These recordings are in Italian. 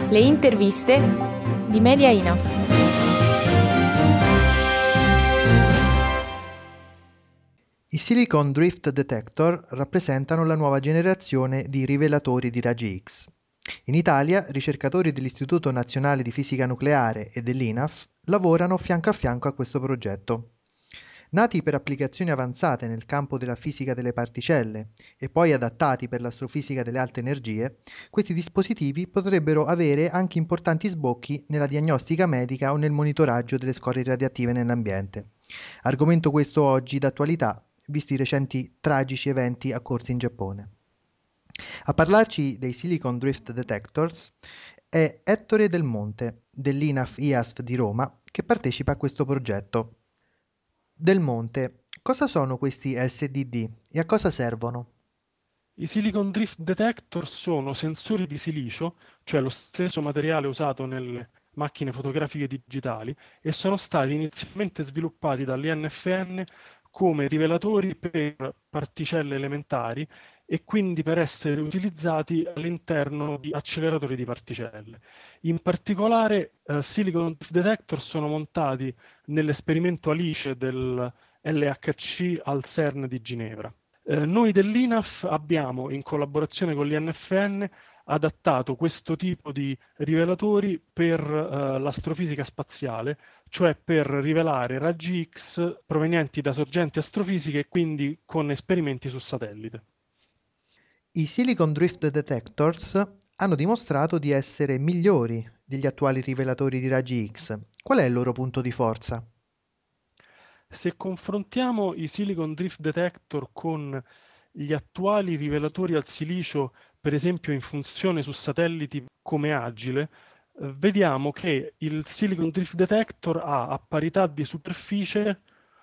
Le interviste di Media Enough. I Silicon Drift Detector rappresentano la nuova generazione di rivelatori di raggi X. In Italia, ricercatori dell'Istituto Nazionale di Fisica Nucleare e dell'INAF lavorano fianco a fianco a questo progetto. Nati per applicazioni avanzate nel campo della fisica delle particelle e poi adattati per l'astrofisica delle alte energie, questi dispositivi potrebbero avere anche importanti sbocchi nella diagnostica medica o nel monitoraggio delle scorie radioattive nell'ambiente. Argomento questo oggi d'attualità, visti i recenti tragici eventi occorsi in Giappone. A parlarci dei Silicon Drift Detectors è Ettore Del Monte, dell'INAF-IASF di Roma, che partecipa a questo progetto. Del Monte, cosa sono questi SDD e a cosa servono? I Silicon Drift Detector sono sensori di silicio, cioè lo stesso materiale usato nelle macchine fotografiche digitali, e sono stati inizialmente sviluppati dall'INFN come rivelatori per particelle elementari e quindi per essere utilizzati all'interno di acceleratori di particelle. In particolare, Silicon Drift Detector sono montati nell'esperimento ALICE del LHC al CERN di Ginevra. Noi dell'INAF abbiamo, in collaborazione con l'INFN, adattato questo tipo di rivelatori per l'astrofisica spaziale, cioè per rivelare raggi X provenienti da sorgenti astrofisiche e quindi con esperimenti su satellite. I Silicon Drift Detectors hanno dimostrato di essere migliori degli attuali rivelatori di raggi X. Qual è il loro punto di forza? Se confrontiamo i Silicon Drift Detector con gli attuali rivelatori al silicio, per esempio in funzione su satelliti come Agile, vediamo che il Silicon Drift Detector ha a parità di superficie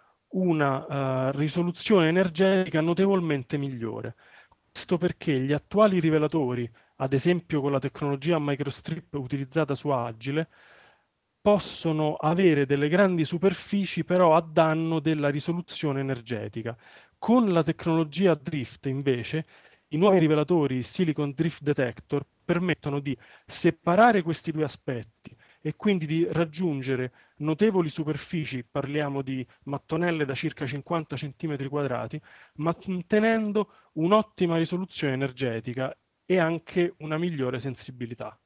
una risoluzione energetica notevolmente migliore. Questo perché gli attuali rivelatori, ad esempio con la tecnologia microstrip utilizzata su Agile, possono avere delle grandi superfici però a danno della risoluzione energetica. Con la tecnologia Drift, invece, i nuovi rivelatori Silicon Drift Detector permettono di separare questi due aspetti e quindi di raggiungere notevoli superfici, parliamo di mattonelle da circa 50 cm quadrati, mantenendo un'ottima risoluzione energetica e anche una migliore sensibilità.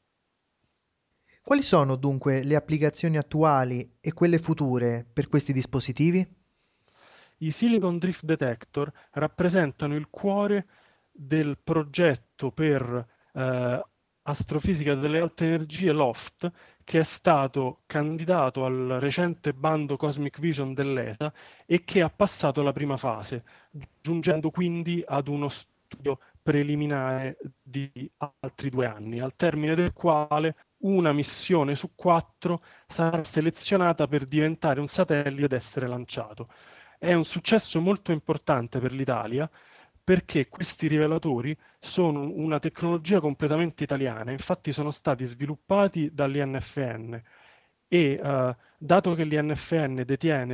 Quali sono dunque le applicazioni attuali e quelle future per questi dispositivi? I Silicon Drift Detector rappresentano il cuore del progetto per astrofisica delle alte energie LOFT, che è stato candidato al recente bando Cosmic Vision dell'ESA e che ha passato la prima fase, giungendo quindi ad uno studio preliminare di altri 2 anni, al termine del quale una missione su 4 sarà selezionata per diventare un satellite ed essere lanciato. È un successo molto importante per l'Italia perché questi rivelatori sono una tecnologia completamente italiana, infatti sono stati sviluppati dall'INFN e dato che l'INFN detiene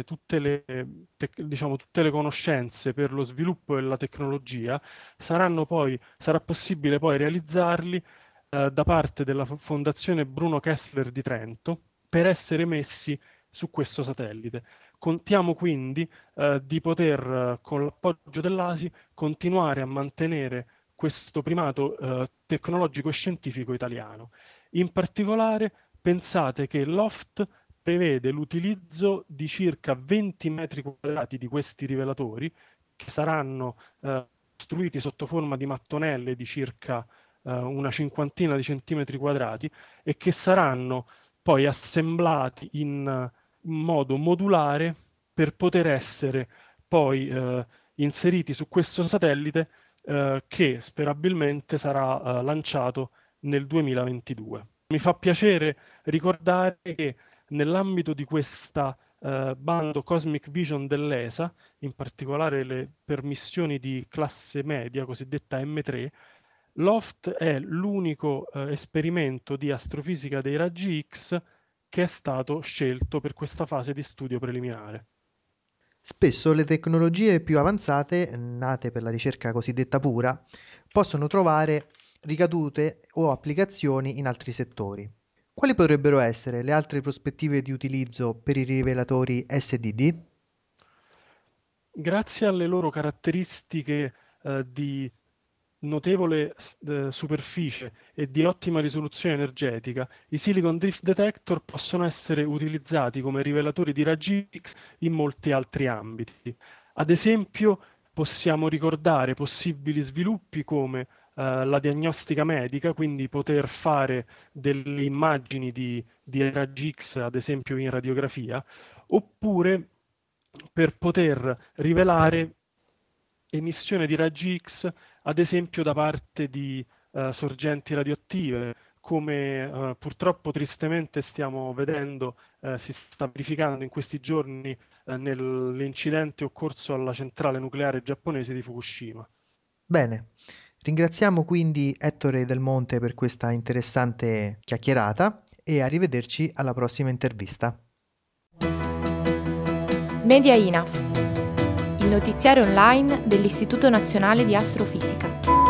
tutte le conoscenze per lo sviluppo della tecnologia, sarà possibile poi realizzarli da parte della Fondazione Bruno Kessler di Trento per essere messi su questo satellite. Contiamo quindi di poter, con l'appoggio dell'ASI, continuare a mantenere questo primato tecnologico e scientifico italiano. In particolare, pensate che l'OFT prevede l'utilizzo di circa 20 metri quadrati di questi rivelatori che saranno costruiti sotto forma di mattonelle di circa una cinquantina di centimetri quadrati e che saranno poi assemblati in modo modulare per poter essere poi inseriti su questo satellite che sperabilmente sarà lanciato nel 2022. Mi fa piacere ricordare che nell'ambito di questa bando Cosmic Vision dell'ESA, in particolare le permissioni di classe media, cosiddetta M3, LOFT è l'unico esperimento di astrofisica dei raggi X che è stato scelto per questa fase di studio preliminare. Spesso le tecnologie più avanzate, nate per la ricerca cosiddetta pura, possono trovare ricadute o applicazioni in altri settori. Quali potrebbero essere le altre prospettive di utilizzo per i rivelatori SDD? Grazie alle loro caratteristiche di notevole superficie e di ottima risoluzione energetica, i Silicon Drift Detector possono essere utilizzati come rivelatori di raggi X in molti altri ambiti. Ad esempio, possiamo ricordare possibili sviluppi come la diagnostica medica, quindi poter fare delle immagini di raggi X, ad esempio in radiografia, oppure per poter rivelare emissione di raggi X, ad esempio da parte di sorgenti radioattive, come purtroppo tristemente stiamo vedendo, si sta verificando in questi giorni nell'incidente occorso alla centrale nucleare giapponese di Fukushima. Bene, ringraziamo quindi Ettore Del Monte per questa interessante chiacchierata e arrivederci alla prossima intervista. Media INAF, il notiziario online dell'Istituto Nazionale di Astrofisica.